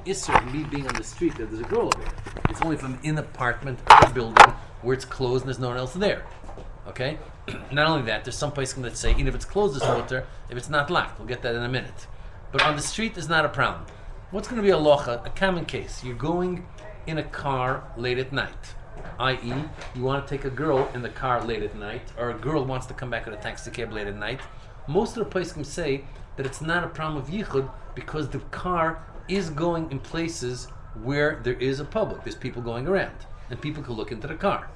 isser of me being on the street that there's a girl over here. It's only if I'm in an apartment or a building where it's closed and there's no one else there. Okay? Not only that, there's some places that say even if it's closed, it's mutter. If it's not locked, we'll get that in a minute. But on the street is not a problem. What's going to be a locha? A common case. You're going in a car late at night, i.e., you want to take a girl in the car late at night, or a girl wants to come back with a taxi cab late at night. Most of the places can say that it's not a problem of yichud because the car is going in places where there is a public. There's people going around, and people can look into the car.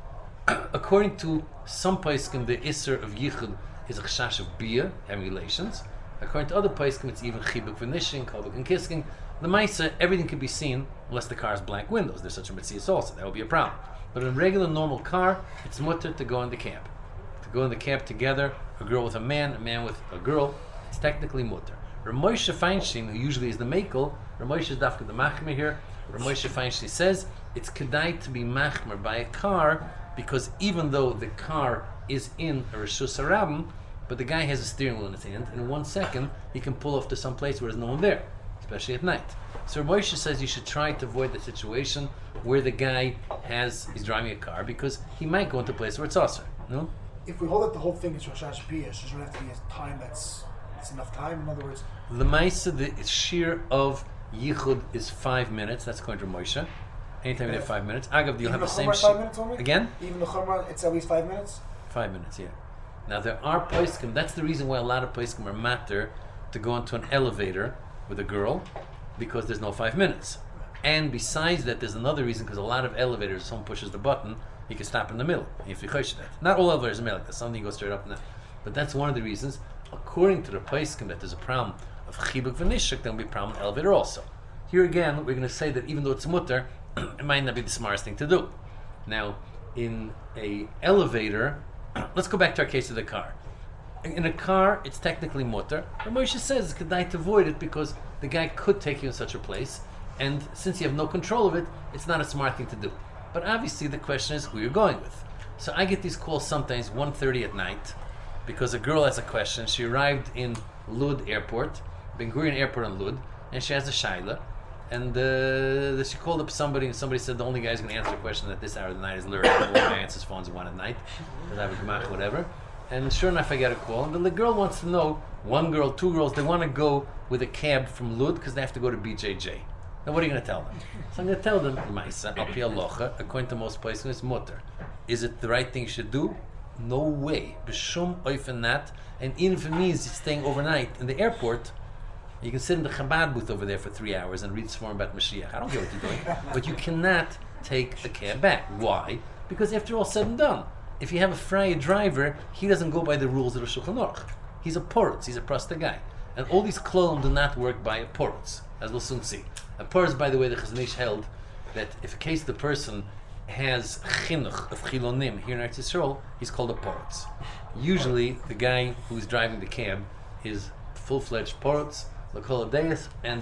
According to some poskim, the isser of yichud is a chashash of bia, having relations. According to other poskim, it's even chibuk v'nishing, kabuk and kisking. The maisa, everything can be seen unless the car has blank windows. There's such a mitzvah also. That would be a problem. But in a regular, normal car, it's mutter to go in the cab. To go in the cab together, a girl with a man with a girl, it's technically mutter. Ramosha Feinstein, who usually is the makel, Ramosha is dafka the machmer here. Ramosha Feinstein says it's kedai to be machmer by a car because even though the car is in a reshus harabim, but the guy has a steering wheel in his hand, and in 1 second he can pull off to some place where there's no one there, especially at night. So Moshe says you should try to avoid the situation where the guy he's driving a car because he might go into a place where it's also. No? If we hold that the whole thing is Rosh Hashanah, it doesn't have to be a time it's enough time. In other words, the Maisa, the shear of Yichud is 5 minutes. That's according to Moshe. Anytime you have 5 minutes. Agav, you'll have the same shear. 5 minutes only? Again? Even the Chumrah, it's at least 5 minutes? 5 minutes, yeah. Now there are poskim, that's the reason why a lot of poskim are matter to go into an elevator with a girl, because there's no 5 minutes. And besides that, there's another reason, because a lot of elevators, someone pushes the button, you can stop in the middle, if you chosh that. Not all elevators are made like that, something goes straight up and down. But that's one of the reasons, according to the poskim, that there's a problem of chibuk v'nishuk, there'll be a problem in the elevator also. Here again, we're going to say that even though it's mutter, it might not be the smartest thing to do. Now, in a elevator, let's go back to our case of the car. In a car, it's technically mutter. But Moshe says it's kedai to avoid it because the guy could take you in such a place, and since you have no control of it, it's not a smart thing to do. But obviously the question is who you're going with. So I get these calls sometimes 1:30 at night because a girl has a question. She arrived in Lud Airport, Ben Gurion Airport in Lud, and she has a shaila. And she called up somebody, and somebody said the only guy who's going to answer the question at this hour of the night is Lurie. No one answers phones at 1 at night because I have a gemach, whatever. And sure enough, I get a call, and the girl wants to know, one girl, two girls, they want to go with a cab from Lud because they have to go to BJJ. Now what are you going to tell them? So I'm going to tell them, Maisa, al pi halacha, according to most places, it's mutter. Is it the right thing you should do? No way. B'shum oifen nat. And even if it means staying overnight in the airport, you can sit in the Chabad booth over there for 3 hours and read Sforim about Mashiach. I don't care what you're doing. But you cannot take a cab back. Why? Because after all said and done, if you have a Freie driver, he doesn't go by the rules of the Shulchan Aruch. He's a porotz, he's a prosta guy. And all these klolim do not work by a porotz, as we'll soon see. A porotz, by the way, the Chazon Ish held that if in case the person has chinuch of chilonim here in Eretz Yisrael, he's called a porotz. Usually, the guy who's driving the cab is full-fledged porotz, Lakoladeus, and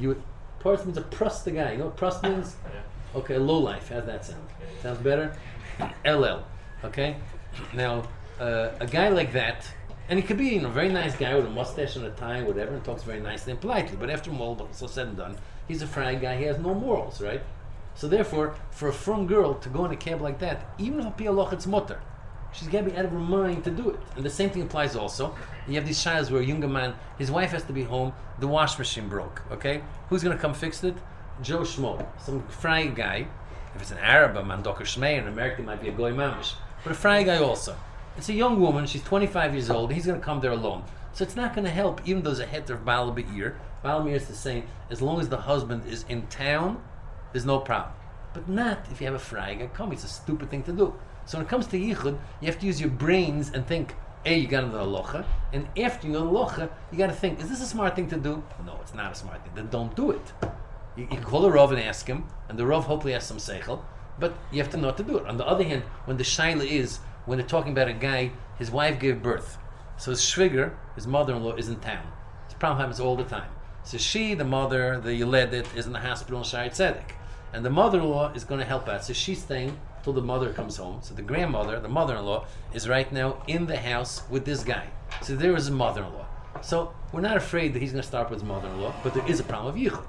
porotz means a prosta guy. You know what prost means? Yeah. Okay, low life. How's that sound? Sounds better? LL. Okay? Now, a guy like that, and he could be a very nice guy with a mustache and a tie, whatever, and talks very nicely and politely, but after all, so said and done, he's a fry guy, he has no morals, right? So therefore, for a frum girl to go in a cab like that, even if a loch it's mutter, she's got to be out of her mind to do it. And the same thing applies also. You have these shaylas where a younger man, his wife has to be home, the wash machine broke, okay? Who's going to come fix it? Joe Schmo, some fry guy. If it's an Arab, a man Docker Shmei, an American might be a goy mamish. But a fry guy also. It's a young woman, she's 25 years old, he's going to come there alone. So it's not going to help, even though there's a heter of Baal Be'ir. Baal Be'ir is the same, as long as the husband is in town, there's no problem. But not if you have a fry guy come, it's a stupid thing to do. So when it comes to Yichud, you have to use your brains and think, A, you got to know the halacha, and after you know the halacha, you got to think, is this a smart thing to do? No, it's not a smart thing. Then don't do it. You can call the Rav and ask him, and the Rav hopefully has some seichel, but you have to know how to do it. On the other hand, when the shaila is, when they're talking about a guy, his wife gave birth. So his shviger, his mother-in-law, is in town. This problem happens all the time. So she, the mother, the Yoledet, is in the hospital in Shari Tzedek. And the mother-in-law is going to help out. So she's staying till the mother comes home. So the grandmother, the mother-in-law, is right now in the house with this guy. So there is his mother-in-law. So we're not afraid that he's going to start with his mother-in-law, but there is a problem of yichud.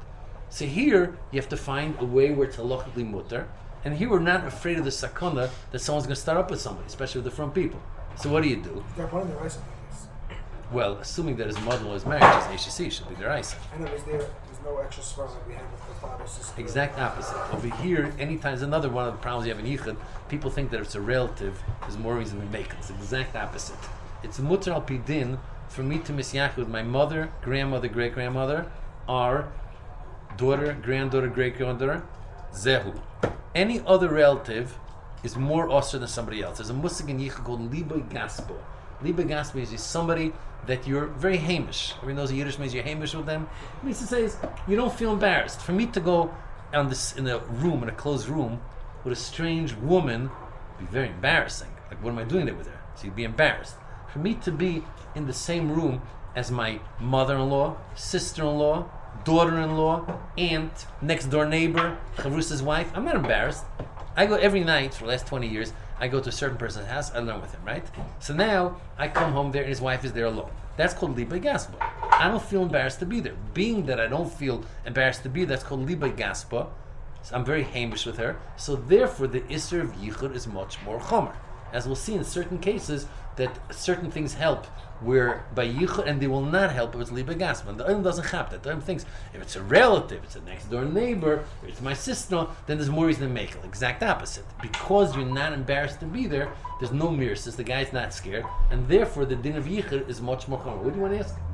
So here, you have to find a way where it's halachically mutter. And here we're not afraid of the sakana that someone's going to start up with somebody, especially with the front people. So what do you do? They're putting their rice in this. Well, assuming that his mother-in-law is married, she's ACC, should be their Isa. I know there's no extra sperm like we have with the father's sister. Exact opposite. Over here, anytime, there's another one of the problems you have in Yichud, people think that if it's a relative, there's more reason to make it. It's the exact opposite. It's mutter al pidin for me to misyach with my mother, grandmother, great-grandmother, our daughter, granddaughter, great-granddaughter, zehu. Any other relative is more osir than somebody else. There's a musig in Yichud called liba gaspo. Liba gaspo is somebody that you're very hamish. Everyone knows Yiddish means you're hamish with them. It means to say is you don't feel embarrassed. For me to go on this in a room, in a closed room, with a strange woman, would be very embarrassing. Like, what am I doing there with her? So you'd be embarrassed. For me to be in the same room as my mother-in-law, sister-in-law, daughter-in-law, aunt, next-door neighbor, Chavrusa's wife, I'm not embarrassed. I go every night for the last 20 years. I go to a certain person's house, I learn with him, right? So now, I come home there and his wife is there alone. That's called Liba Gaspa. I don't feel embarrassed to be there. Being that I don't feel embarrassed to be there, that's called Liba Gaspa. So I'm very hamish with her. So therefore, the Isser of Yichud is much more chomer. As we'll see in certain cases, that certain things help where by Yichud, and they will not help if it's Liba Gaspa. And the Olam doesn't have that. The Olam thinks, if it's a relative, it's a next door neighbor, if it's my sister, then there's more reason to make it. Exact opposite. Because you're not embarrassed to be there, there's no mirrors, the guy's not scared, and therefore the din of Yichud is much more chomer. What do you want to ask?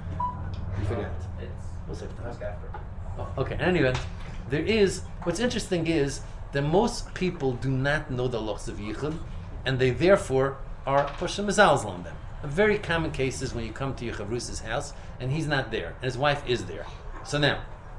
You forget. We'll save time. Oh, okay, in any event, what's interesting is that most people do not know the lochs of Yichud, and they therefore are pushing mezalzel on them. A very common case is when you come to your Chavrusa's house and he's not there, and his wife is there. So now,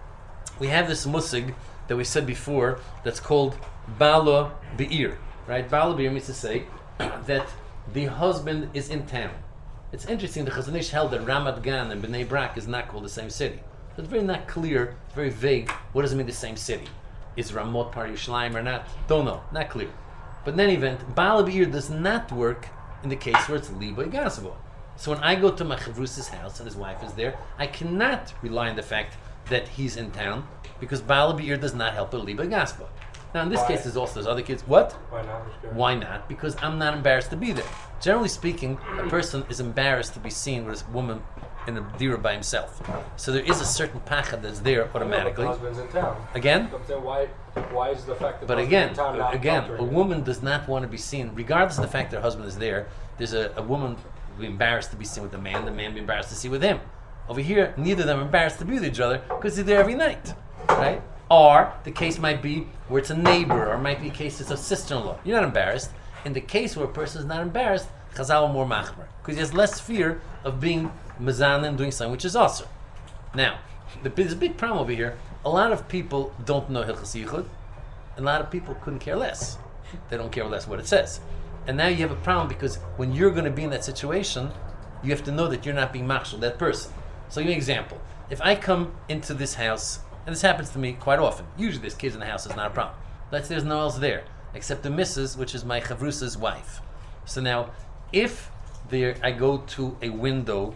we have this musig that we said before that's called Bala Be'ir, right? Bala Be'ir means to say that the husband is in town. It's interesting, the Chazon Ish held that Ramat Gan and Bnei Brak is not called the same city. So it's very not clear, very vague, what does it mean the same city? Is Ramot part of Yerushalayim or not? Don't know, not clear. But in any event, Bala Be'ir does not work in the case where it's Liba Gasabo. So when I go to my Chavrusa's house and his wife is there, I cannot rely on the fact that he's in town because Bala Be'ir does not help a Liba Gasabo. Now in this case, there's other kids. What? Why not? Why not? Because I'm not embarrassed to be there. Generally speaking, a person is embarrassed to be seen with this woman in a dira by himself. So there is a certain pachad that's there automatically. The husband's in town. Again? But then why is the fact that But the again, husband's in town not a filtering? woman does not want to be seen, regardless of the fact that her husband is there. There's a woman who be embarrassed to be seen with the man be embarrassed to see with him. Over here, neither of them are embarrassed to be with each other because they're there every night, right? Or the case might be where it's a neighbor, or it might be a case it's a sister-in-law. You're not embarrassed. In the case where a person is not embarrassed, Chazal are more machmer because he has less fear of being mazan and doing something which is also. Now, there's a big problem over here. A lot of people don't know Hilchas Yichud, and a lot of people couldn't care less. They don't care less what it says. And now you have a problem because when you're going to be in that situation, you have to know that you're not being machshel, that person. So give me an example. If I come into this house, and this happens to me quite often, usually there's kids in the house, it's not a problem. Let's say there's no one else there, except the missus, which is my Chavrusa's wife. So now, if I go to a window,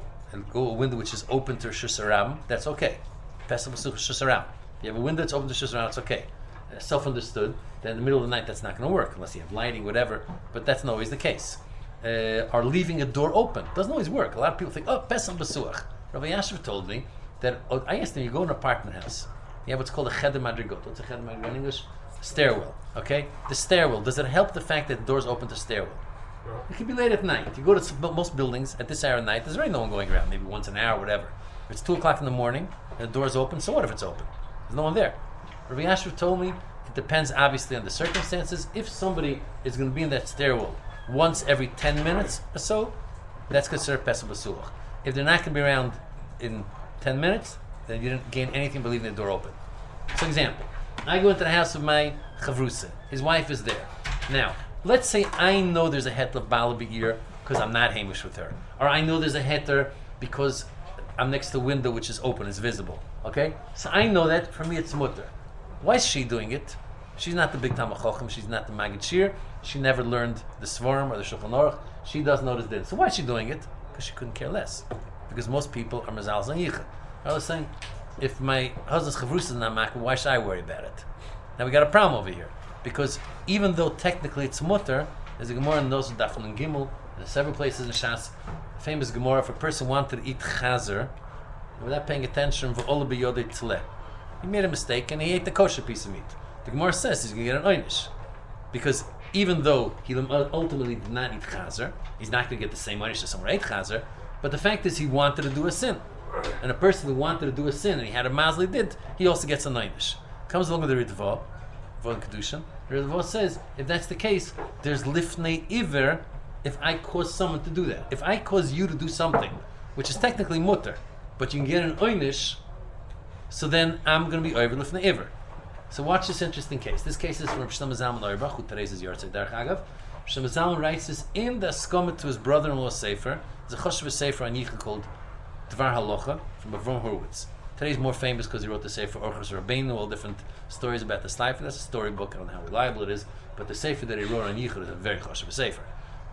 which is open to Shus Haram, that's okay. Pesach B'such Shus Haram. You have a window that's open to Shus Haram, it's okay. Self-understood, that in the middle of the night that's not going to work, unless you have lighting, whatever, but that's not always the case. Or leaving a door open, doesn't always work. A lot of people think, Pesach B'such. Rabbi Yashiv told me that, I asked him, you go in an apartment house, you have what's called a cheder madrigot. What's a cheder madrigot in English? Stairwell, okay? The stairwell, does it help the fact that the door's open to stairwell? It could be late at night. You go to most buildings at this hour of night, there's really no one going around, maybe once an hour, whatever. If it's 2 o'clock in the morning and the door's open, so what if it's open? There's no one there. Rabbi Yashiv told me it depends obviously on the circumstances. If somebody is going to be in that stairwell once every 10 minutes or so, that's considered Pesach B'such. If they're not going to be around in 10 minutes, then you didn't gain anything by leaving the door open. So example, I go into the house of my Chavrusa. His wife is there. Now, let's say I know there's a heter of Bala Be'ir because I'm not hamish with her. Or I know there's a heter because I'm next to a window which is open, it's visible. Okay? So I know that, for me it's mutter. Why is she doing it? She's not the big Talmid Chacham, she's not the Maggid Shir, she never learned the Svarim or the Shulchan Aruch, she doesn't know this din. So why is she doing it? Because she couldn't care less. Because most people are Mazal and Yichud. I was saying, if my husband's chavrus is not makbid, why should I worry about it? Now we got a problem over here. Because even though technically it's mutter, there's a Gemara in Nosson Daf and Gimel, in several places in Shas, famous Gemara, if a person wanted to eat chazer, without paying attention, v'ola b'yodei tleh. He made a mistake and he ate the kosher piece of meat. The Gemara says he's going to get an oynish. Because even though he ultimately did not eat chazer, he's not going to get the same oynish as someone who ate chazer, but the fact is he wanted to do a sin. And a person who wanted to do a sin and he had a mazel he did, he also gets an oynish. Comes along with the Ritva, Von Kedushin. The Ritva says, if that's the case, there's lifnei iver if I cause someone to do that. If I cause you to do something, which is technically mutter, but you can get an oynish, so then I'm going to be over lifnei iver. So watch this interesting case. This case is from Shlomo Zalman Auerbach, who today's is Yortzei Derech Agav. Shlomo Zalman writes this in the Skomet to his brother-in-law's sefer. There's a Choshev sefer on Yichud called Dvar Halacha from Avram Horowitz. Today's more famous because he wrote the sefer Orchos Rabbeinu, all different stories about the life. That's a storybook. I don't know how reliable it is, but the sefer that he wrote on Yichud is a very Choshev sefer.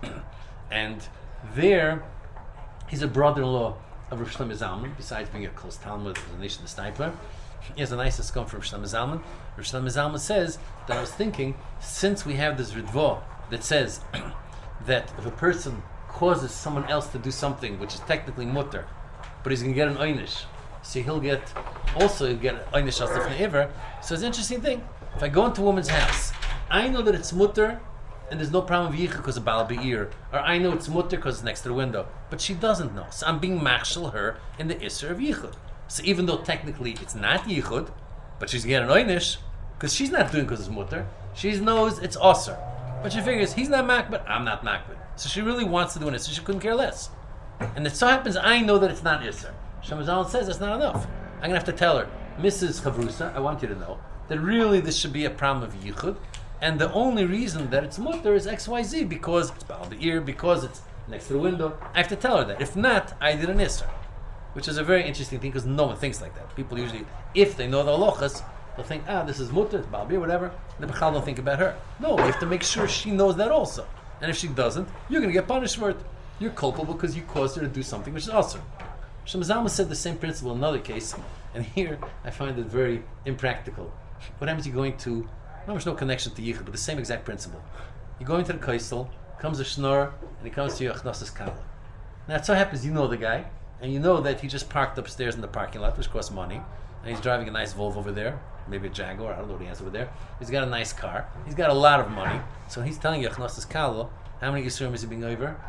And there, he's a brother-in-law of Rav Shlomo Zalman, besides being a close Talmud, a nation of Stipler. He has a nice eskom from Shlomo Zalman. Rav Shlomo Zalman says that I was thinking, since we have this ridvo that says that if a person causes someone else to do something which is technically mutter, but he's going to get an oynish, so he'll get an oynish as lifnei iver. So it's an interesting thing. If I go into a woman's house, I know that it's mutter, and there's no problem with yichud because of Baal Be'ir, or I know it's mutter because it's next to the window, but she doesn't know. So I'm being machshel her in the isser of yichud. So even though technically it's not yichud, but she's getting an oynish, because she's not doing because it's mutter, she knows it's osir. But she figures, he's not makbid, I'm not makbid. So she really wants to do an isser, she couldn't care less. And it so happens I know that it's not isser. Shlomo Zalman says that's not enough. I'm going to have to tell her, Mrs. Chavrusa, I want you to know that really this should be a problem of yichud, and the only reason that it's mutter is XYZ, because it's Baal Be'ir, because it's next to the window. I have to tell her that. If not, I did an isser. Which is a very interesting thing, because no one thinks like that. People usually, if they know the halachas, they'll think, this is mutter, it's Baal Be'ir, whatever. The Bechal don't think about her. No, you have to make sure she knows that also. And if she doesn't, you're going to get punished for it. You're culpable because you caused her to do something which is awesome. Shlomo Zalman said the same principle in another case, and here I find it very impractical. What happens? You're going to, there's no connection to yichud, but the same exact principle. You're going to the kaisel, comes a schnorr, and he comes to you achnosas kala. Now it so happens you know the guy, and you know that he just parked upstairs in the parking lot, which costs money, and he's driving a nice Volvo over there, maybe a Jaguar, I don't know what he has over there. He's got a nice car, he's got a lot of money, so he's telling you achnosas kala, how many yisurim is he being over?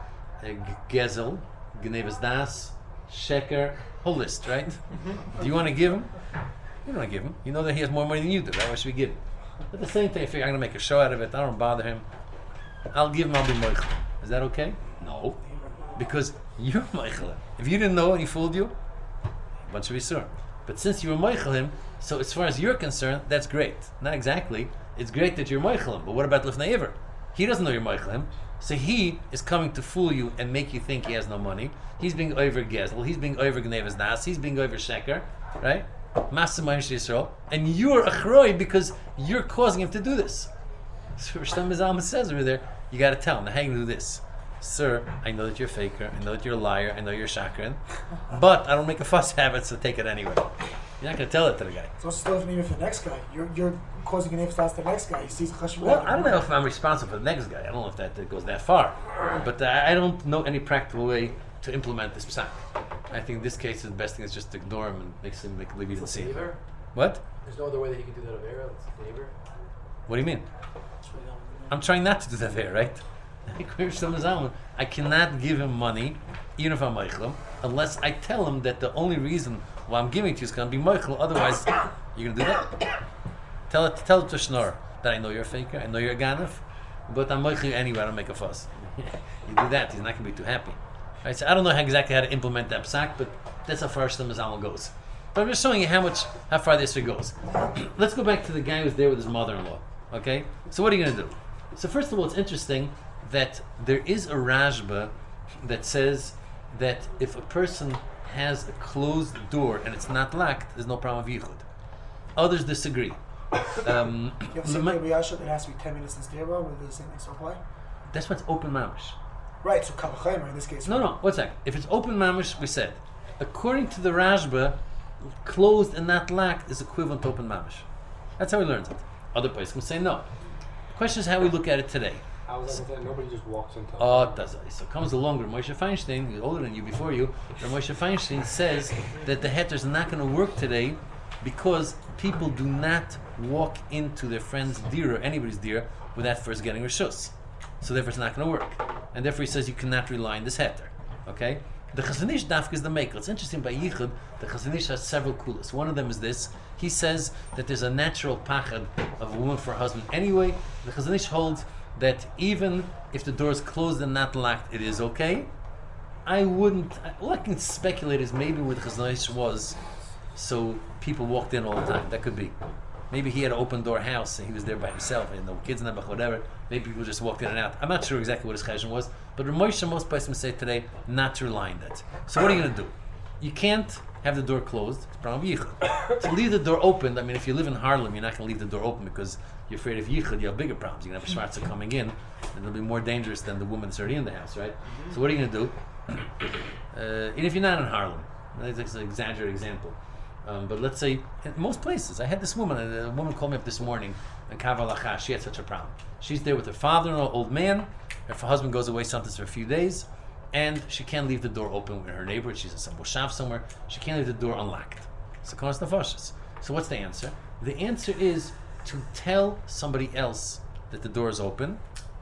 Gezel, Gnevas Das, Sheker, whole list, right? Do you want to give him? You don't want to give him. You know that he has more money than you do, right? Why should we give him? At the same time, I figure I'm going to make a show out of it. I don't bother him. I'll give him, I'll be moichel. Is that okay? No. Because you're moichel. If you didn't know and he fooled you, a bunch of Yisur. But since you were moichel him, so as far as you're concerned, that's great. Not exactly. It's great that you're moichel him, but what about lifnei iver? He doesn't know you're moichel him. So he is coming to fool you and make you think he has no money. He's being over Gezel. He's being over Gnevas Das. He's being over Sheker. Right? Masa Ma'anish Yisrael. And you're a chroi because you're causing him to do this. So Shlomo Zalman says over there, you got to tell him, now how you do this? Sir, I know that you're a faker. I know that you're a liar. I know you're a shakran. But I don't make a fuss of it, so take it anyway. You're not going to tell it to the guy. So it's still even for the next guy. You're causing an iftas to the next guy. He sees a chashuv. Well, I don't know if I'm responsible for the next guy. I don't know if that goes that far. But I don't know any practical way to implement this psak. I think in this case, the best thing is just to ignore him and make believe you didn't see him. What? There's no other way that you can do that of Avera. It's a favor. What do you mean? I'm trying not to do that there, right? I cannot give him money, even if I'm Meichel, unless I tell him that the only reason why I'm giving it to you is going to be Meichel. Otherwise, you're going to do that? Tell it to Schnorr that I know you're a faker, I know you're a ganef, but I'm Meichel anyway, I don't make a fuss. You do that, he's not going to be too happy. Right? So I don't know exactly how to implement that psak, but that's how far Shlomo Zalman goes. But I'm just showing you how far this goes. Let's go back to the guy who's there with his mother-in-law. Okay? So what are you going to do? So first of all, it's interesting that there is a Rashba that says that if a person has a closed door and it's not locked, there's no problem with yichud. Others disagree. You have seen Rabbi Yasha that has to be 10 minutes in Stira where the same things apply? That's what's open mamish. Right, so Kavachimer in this case. No, one second. If it's open mamish, we said, according to the Rashba, closed and not locked is equivalent to open mamish. That's how he learns it. Other places can say no. The question is how we look at it today. How is that? Nobody just walks into. Oh, it does. So comes along Rav Moshe Feinstein, he's older than you, before you. Rav Moshe Feinstein says that the heter is not going to work today because people do not walk into their friend's dira, anybody's dira, without first getting reshus. So therefore it's not going to work. And therefore he says you cannot rely on this heter. Okay? The Chazon Ish dafka is the maker. It's interesting, by Yichud, the Chazon Ish has several kulas. One of them is this. He says that there's a natural pachad of a woman for her husband anyway. The Chazon Ish holds that even if the door is closed and not locked, it is okay. I wouldn't. All I can speculate is maybe what the Chazon Ish was, so people walked in all the time. That could be. Maybe he had an open door house and he was there by himself, and no kids in the whatever. Maybe people just walked in and out. I'm not sure exactly what his cheshon was, but Rav Moshe, most places say today not to rely on that. So what are you going to do? You can't have the door closed. It's problem of yichud. To leave the door open, I mean, if you live in Harlem, you're not going to leave the door open because you're afraid of yichud. You have bigger problems. You're going to have a Schwarzer coming in, and it'll be more dangerous than the woman that's already in the house, right? So what are you going to do? And if you're not in Harlem, that's an exaggerated example. But let's say, in most places, I had this woman, a woman called me up this morning, and Kavalacha, she had such a problem. She's there with her father-in-law, old man, her husband goes away sometimes for a few days, and she can't leave the door open with her neighbor. She's in some moshav somewhere. She can't leave the door unlocked. So cause nefashos. So what's the answer? The answer is to tell somebody else that the door is open,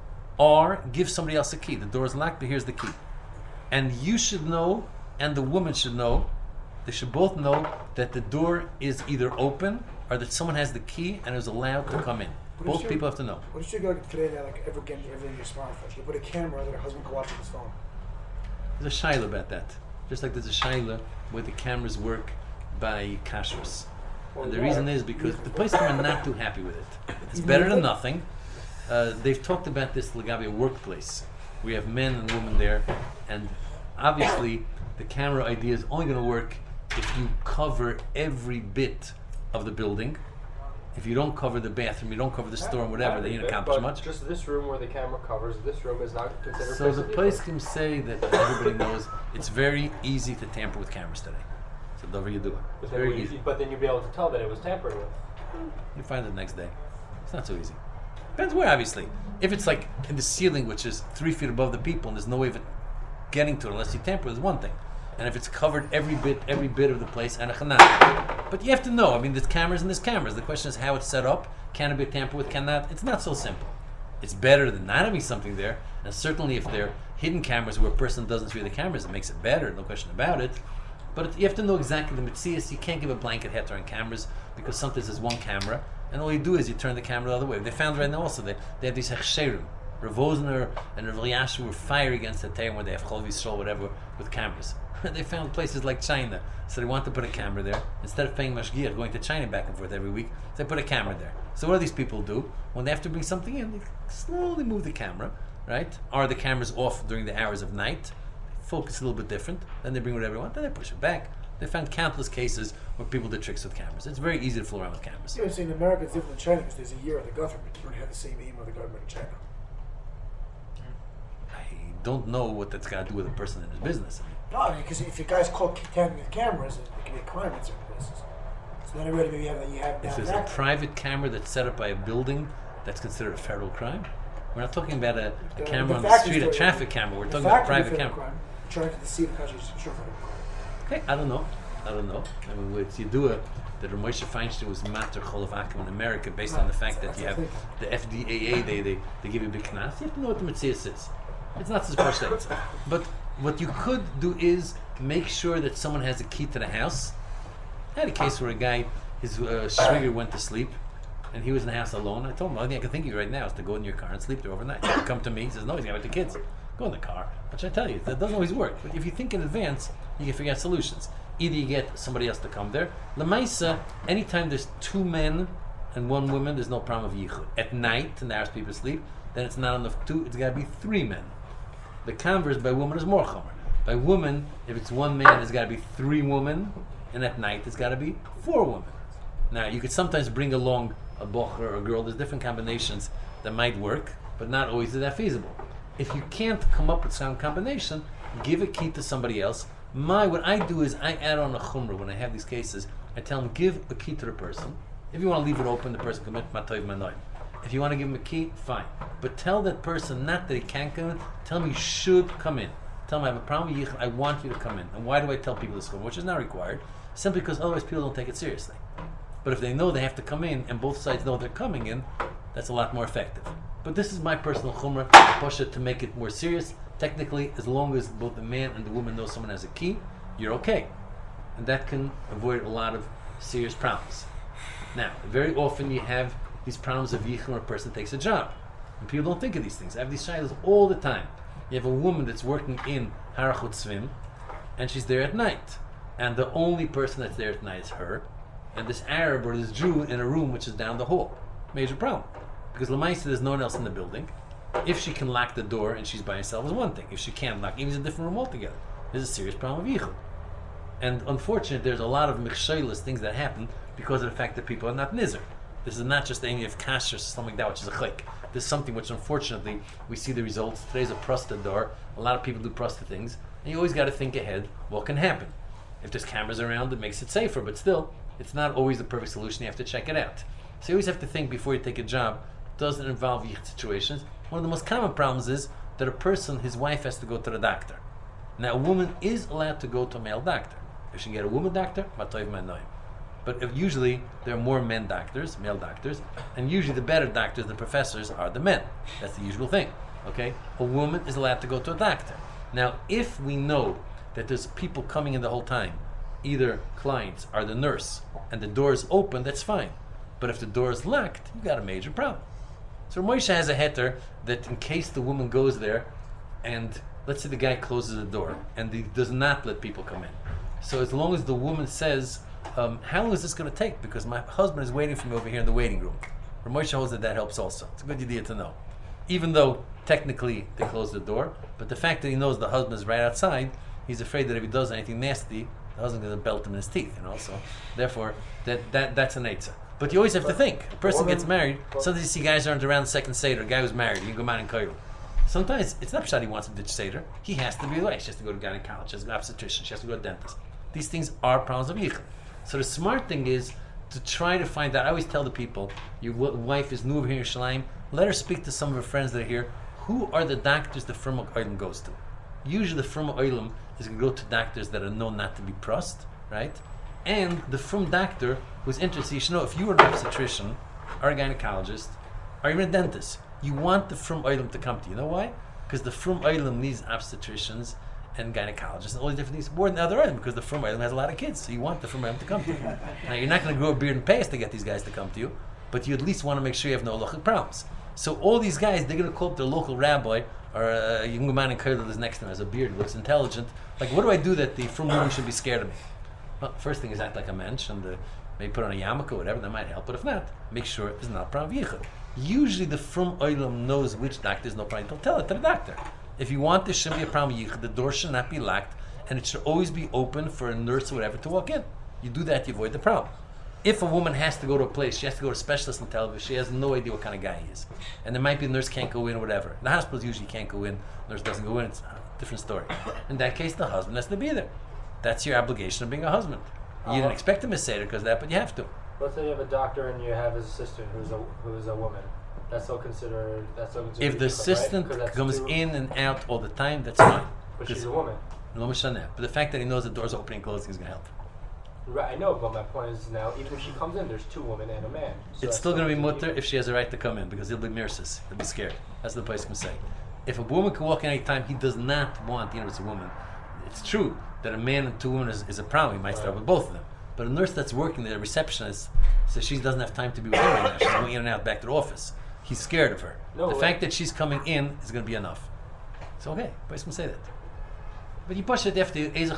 or give somebody else a key. The door is locked, but here's the key. And you should know, and the woman should know, they should both know that the door is either open or that someone has the key and is allowed to come in. Both people have to know. What if you go today that like everything in your smartphone? You put a camera that her husband can watch on his phone. There's a shaila about that. Just like there's a shaila where the cameras work by kashrus. And the reason is because the place are not too happy with it. It's better than nothing. They've talked about this Lagabi workplace. We have men and women there, and obviously the camera idea is only going to work if you cover every bit of the building. If you don't cover the bathroom, you don't cover the store and whatever, then you don't accomplish much. Just this room where the camera covers, this room is not considered. So the place can say that everybody knows it's very easy to tamper with cameras today. So whatever you do it. It's very easy. But then you'd be able to tell that it was tampered with. You find it the next day. It's not so easy. Depends where, obviously. If it's like in the ceiling, which is 3 feet above the people, and there's no way of it getting to it unless you tamper, is one thing. And if it's covered every bit of the place, and a chanat. But you have to know, I mean, there's cameras and there's cameras. The question is how it's set up. Can it be tampered with, cannot? It's not so simple. It's better than not having something there, and certainly if they're hidden cameras where a person doesn't see the cameras, it makes it better, no question about it. But you have to know exactly the mitzias. You can't give a blanket heter on cameras, because sometimes there's one camera, and all you do is you turn the camera the other way. They found right now also, they have these hechsherim. Rav Wozner and Rav Elyashiv were fire against the time where they have Chol Yisrael, whatever, with cameras. They found places like China, so they want to put a camera there. Instead of paying mashgiach, going to China back and forth every week, they put a camera there. So what do these people do? When they have to bring something in, they slowly move the camera, right? Are the cameras off during the hours of night? Focus a little bit different. Then they bring whatever they want, then they push it back. They found countless cases where people did tricks with cameras. It's very easy to fool around with cameras. You know, in America it's different than China because there's a year of the government. You don't have the same aim of the government in China. I don't know what that's got to do with a person in his business. No, I mean, because if you guys caught tampering with cameras, it can be a crime in certain places. So then already you have If there's a private camera that's set up by a building, that's considered a federal crime. We're not talking about a camera on the street, a traffic camera. We're talking about a private camera. Crime. Trying to deceive the country is for sure federal crime. Okay, I don't know. I mean, with Yedua, that Rav Moshe Feinstein was matter chol akum in America based on the fact that you have the FDAA, they give you a big knas. You have to know what the Metzias is. It's not such a But what you could do is make sure that someone has a key to the house. I had a case where a guy, his shwigger went to sleep, and he was in the house alone. I told him, the only thing I can think of right now is to go in your car and sleep there overnight. He come to me, he says, no, he's got the kids. Go in the car. What should I tell you? That doesn't always work. But if you think in advance, you can figure out solutions. Either you get somebody else to come there. Lamaisa, anytime there's 2 men and 1 woman, there's no problem of yichud. At night, and the hours people sleep, then it's not enough 2, it's got to be 3 men. The converse by woman is more chomer. By woman, if it's 1 man, it's got to be 3 women, and at night, it's got to be 4 women. Now, you could sometimes bring along a bocher or a girl. There's different combinations that might work, but not always is that feasible. If you can't come up with some combination, give a key to somebody else. What I do is I add on a chumrah when I have these cases. I tell them, give a key to the person. If you want to leave it open, the person can commit matayv manoim. If you want to give him a key, fine. But tell that person not that he can't come in, tell him he should come in. Tell him I have a problem with yichud, I want you to come in. And why do I tell people this chumrah? Which is not required, simply because otherwise people don't take it seriously. But if they know they have to come in, and both sides know they're coming in, that's a lot more effective. But this is my personal chumrah, push it to make it more serious. Technically, as long as both the man and the woman know someone has a key, you're okay. And that can avoid a lot of serious problems. Now, very often you have these problems of yichud when a person takes a job. And people don't think of these things. I have these shilas all the time. You have a woman that's working in Harachot Tzvim, and she's there at night. And the only person that's there at night is her, and this Arab or this Jew in a room which is down the hall. Major problem. Because Lamaisa, there's no one else in the building. If she can lock the door and she's by herself is one thing. If she can't lock, even in a different room altogether, there's a serious problem of yichud. And unfortunately, there's a lot of mechshelis things that happen because of the fact that people are not nizar. This is not just any of kasher or something like that, which is a chayk. This is something which, unfortunately, we see the results. Today's a prosta door. A lot of people do prosta things, and you always got to think ahead what can happen. If there's cameras around, it makes it safer, but still, it's not always the perfect solution. You have to check it out. So you always have to think before you take a job. Does it involve yichud situations? One of the most common problems is that a person, his wife, has to go to the doctor. Now, a woman is allowed to go to a male doctor. If she can get a woman doctor, matayv manoim. But usually there are more men doctors, male doctors, and usually the better doctors, the professors, are the men. That's the usual thing. Okay? A woman is allowed to go to a doctor. Now, if we know that there's people coming in the whole time, either clients or the nurse, and the door is open, that's fine. But if the door is locked, you've got a major problem. So Moshe has a heter that in case the woman goes there, and let's say the guy closes the door, and he does not let people come in. So as long as the woman says, how long is this going to take? Because my husband is waiting for me over here in the waiting room. Moshe holds that helps also. It's a good idea to know. Even though technically they close the door, but the fact that he knows the husband is right outside, he's afraid that if he does anything nasty, the husband's going to belt him in his teeth, So therefore, that's an eitzah. But you always have to think. A person gets married, sometimes you see guys aren't around the second Seder, a guy who's married, you can go out in Cairo. Sometimes it's not that he wants to ditch Seder, he has to be away. She has to go to gynecologist, she has to go to obstetrician, she has to go to dentist. These things are problems of yichud. So the smart thing is to try to find out. I always tell the people, your wife is new over here in Yerushalayim, let her speak to some of her friends that are here. Who are the doctors the firm of Oilam goes to? Usually the firm of Oilam is going to go to doctors that are known not to be prost, right? And the firm doctor who's interested, you should know, if you were an obstetrician or a gynecologist or even a dentist, you want the firm Oilam to come to you. You know why? Because the firm Oilam needs obstetricians and gynecologists and all these different things more than the other end, because the firm Oilam has a lot of kids, so you want the firm Oilam to come to you. Now, you're not going to grow a beard and pass to get these guys to come to you, but you at least want to make sure you have no halachic problems. So all these guys, they're going to call up their local rabbi or a young man in Kairo that is next to him, has a beard, looks intelligent. Like, what do I do that the firm woman should be scared of me? Well, first thing is act like a mensch and maybe put on a yarmulke or whatever, that might help. But if not, make sure there's not a problem of yichud. Usually the firm Oilam knows which doctor is no problem. Don't tell it to the doctor. If you want there shouldn't be a problem with yichud, the door should not be locked and it should always be open for a nurse or whatever to walk in. You do that, you avoid the problem. If a woman has to go to a place, she has to go to a specialist in television, she has no idea what kind of guy he is. And there might be a nurse can't go in or whatever. In the hospitals usually can't go in, nurse doesn't go in, it's a different story. In that case, the husband has to be there. That's your obligation of being a husband. You didn't expect him to say it because of that, but you have to. Let's say you have a doctor and you have his assistant who's a woman. That's still considered. If the assistant comes in and out all the time, that's fine. But she's a woman. No mashana. But the fact that he knows the door's opening and closing is going to help. Right, I know, but my point is now, even if she comes in, there's two women and a man. So it's still going to be mutter if she has a right to come in, because he'll be mirsus. He'll be scared. That's what the place can say. If a woman can walk in any time, he does not want, it's a woman. It's true that a man and two women is a problem. He might start with both of them. But a nurse that's working there, a receptionist, says she doesn't have time to be with him right now. She's going in and out back to the office. He's scared of her. The fact that she's coming in is going to be enough. It's okay. Place can say that. But you push it, you have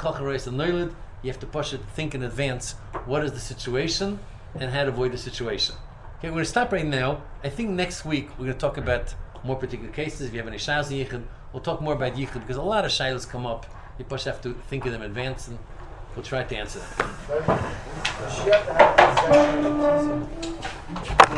to you have to push it, think in advance, what is the situation and how to avoid the situation. Okay, we're going to stop right now. I think next week we're going to talk about more particular cases. If you have any shaylas in yichud, we'll talk more about yichud, because a lot of shaylas come up. You push have to think of them in advance, and we'll try to answer them.